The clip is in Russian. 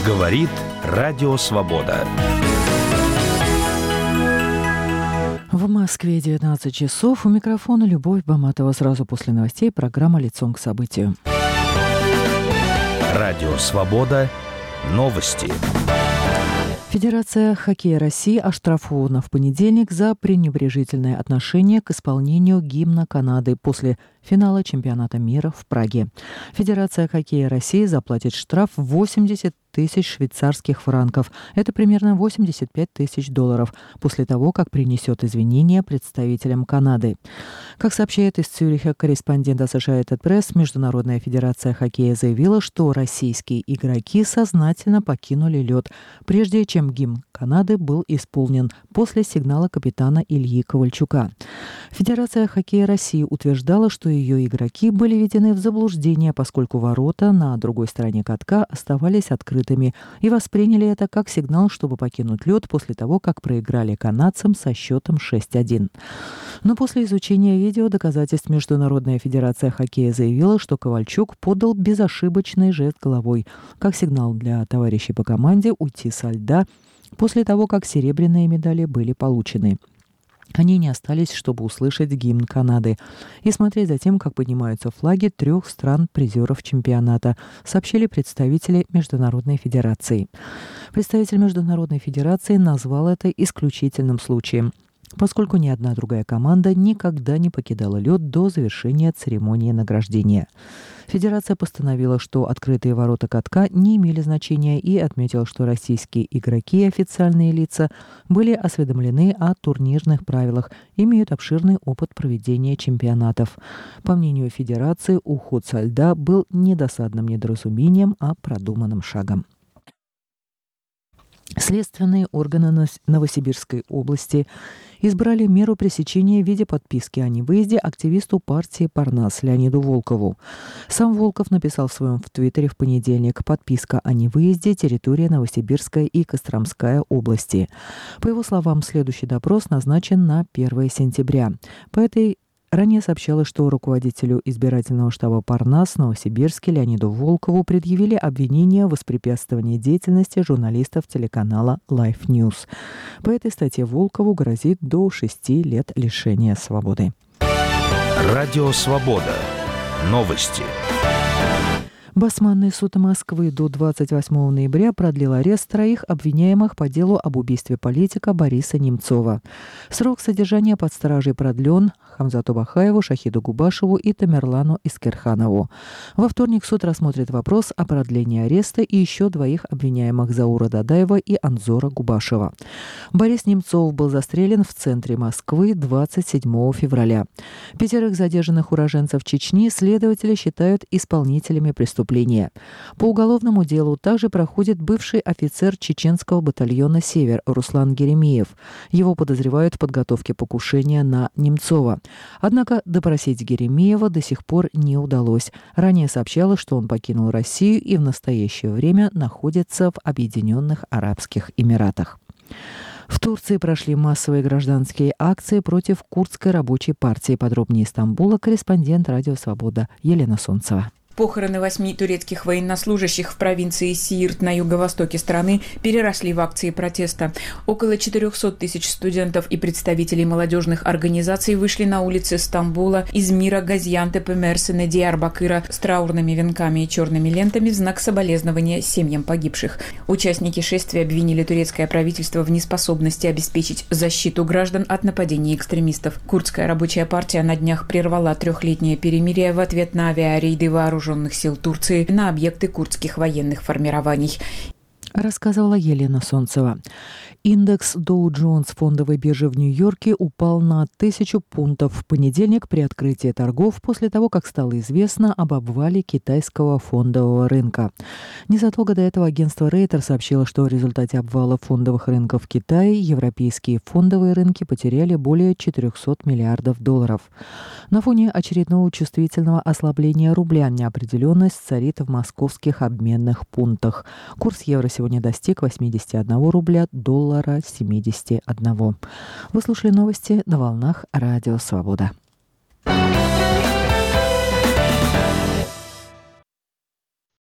Говорит Радио Свобода. В Москве 19 часов. У микрофона Любовь Баматова. Сразу после новостей программа «Лицом к событию». Радио Свобода. Новости. Федерация хоккея России оштрафована в понедельник за пренебрежительное отношение к исполнению гимна Канады после финала чемпионата мира в Праге. Федерация хоккея России заплатит штраф 80 тысяч швейцарских франков. Это примерно 85 тысяч долларов после того, как принесет извинения представителям Канады. Как сообщает из Цюриха корреспондент Associated Press, Международная федерация хоккея заявила, что российские игроки сознательно покинули лед, прежде чем гимн Канады был исполнен после сигнала капитана Ильи Ковальчука. Федерация хоккея России утверждала, что ее игроки были введены в заблуждение, поскольку ворота на другой стороне катка оставались открытыми, и восприняли это как сигнал, чтобы покинуть лед после того, как проиграли канадцам со счетом 6-1. Но после изучения видео доказательств Международная федерация хоккея заявила, что Ковальчук подал безошибочный жест головой, как сигнал для товарищей по команде уйти со льда после того, как серебряные медали были получены. Они не остались, чтобы услышать гимн Канады и смотреть за тем, как поднимаются флаги 3 стран-призеров чемпионата, сообщили представители Международной федерации. Представитель Международной федерации назвал это исключительным случаем, поскольку ни одна другая команда никогда не покидала лед до завершения церемонии награждения. Федерация постановила, что открытые ворота катка не имели значения, и отметила, что российские игроки и официальные лица были осведомлены о турнирных правилах, имеют обширный опыт проведения чемпионатов. По мнению Федерации, уход со льда был не досадным недоразумением, а продуманным шагом. Следственные органы Новосибирской области избрали меру пресечения в виде подписки о невыезде активисту партии «Парнас» Леониду Волкову. Сам Волков написал в своем Твиттере в понедельник: подписка о невыезде, территория Новосибирская и Костромская области. По его словам, следующий допрос назначен на 1 сентября. Ранее сообщалось, что руководителю избирательного штаба «Парнас» в Новосибирске Леониду Волкову предъявили обвинение в воспрепятствовании деятельности журналистов телеканала Life News. По этой статье Волкову грозит до 6 лет лишения свободы. Радио Свобода. Новости. Басманный суд Москвы до 28 ноября продлил арест 3 обвиняемых по делу об убийстве политика Бориса Немцова. Срок содержания под стражей продлен Хамзату Бахаеву, Шахиду Губашеву и Тамерлану Искерханову. Во вторник суд рассмотрит вопрос о продлении ареста и еще 2 обвиняемых: Заура Дадаева и Анзора Губашева. Борис Немцов был застрелен в центре Москвы 27 февраля. 5 задержанных уроженцев Чечни следователи считают исполнителями преступления. По уголовному делу также проходит бывший офицер чеченского батальона «Север» Руслан Геремеев. Его подозревают в подготовке покушения на Немцова. Однако допросить Геремеева до сих пор не удалось. Ранее сообщалось, что он покинул Россию и в настоящее время находится в Объединенных Арабских Эмиратах. В Турции прошли массовые гражданские акции против Курдской рабочей партии. Подробнее из Стамбула корреспондент Радио Свобода Елена Солнцева. Похороны 8 турецких военнослужащих в провинции Сиирт на юго-востоке страны переросли в акции протеста. Около 400 тысяч студентов и представителей молодежных организаций вышли на улицы Стамбула, Измира, Газиантепа, Мерсина, Диярбакыра с траурными венками и черными лентами в знак соболезнования семьям погибших. Участники шествия обвинили турецкое правительство в неспособности обеспечить защиту граждан от нападений экстремистов. Курдская рабочая партия на днях прервала 3-летнее перемирие в ответ на авиарейды вооруженных сил Турции на объекты курдских военных формирований. Рассказывала Елена Солнцева. Индекс Dow Jones фондовой биржи в Нью-Йорке упал на 1000 пунктов в понедельник при открытии торгов после того, как стало известно об обвале китайского фондового рынка. Незадолго до этого агентство Reuters сообщило, что в результате обвала фондовых рынков в Китае европейские фондовые рынки потеряли более 400 миллиардов долларов. На фоне очередного чувствительного ослабления рубля неопределенность царит в московских обменных пунктах. Курс евро сегодня достиг 81 рубля, доллара 71. Вы слушали новости на волнах Радио Свобода.